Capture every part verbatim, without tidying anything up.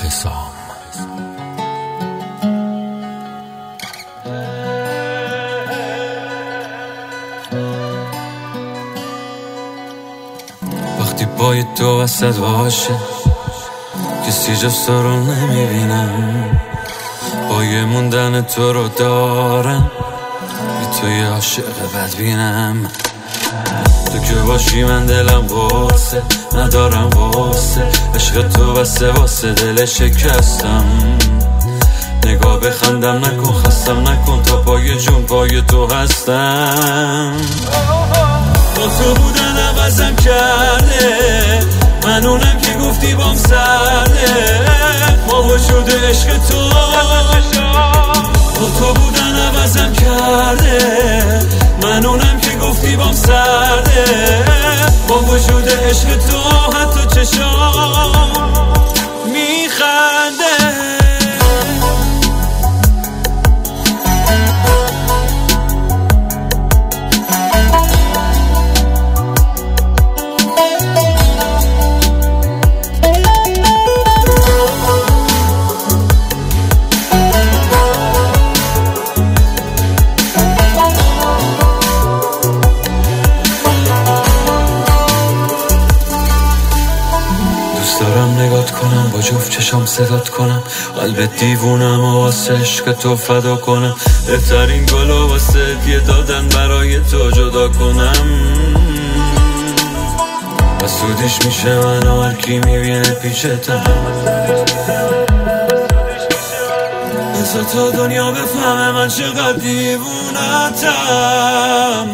حسام. وقتی پای تو وسط باشه کسی جز تو رو نمیبینم، پای موندن تو رو دارم بی تو یه عاشق بدبینم. تو که باشی من دلم واسه ندارم واسه عشق تو واسه واسه دل شکستم. نگاه بخندم نکن خستم نکن تا پای جون پای تو هستم. با تو بودن عوضم کرده من اونم که گفتی بام سرده با وجود عشق تو. با تو بودن عوضم کرده من اونم که گفتی بام سرده با وجود عشق تو حتی چشام میخنده. دارم نگات کنم با جفت چشام صدات کنم قلب دیوونم و واسه عشق تو فدا کنم. بهترین گلو واسه دیه دادن برای تو جدا کنم. بسودیش میشه من و هر کی میبینه پیشتم بذار تا دنیا بفهمه من چقدر دیوونتم.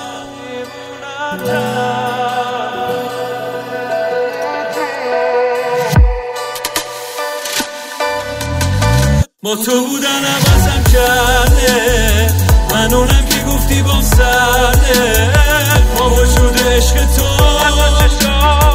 با تو بودن عوضم کرده من اونم که گفتی بام سرده با وجود عشق تو.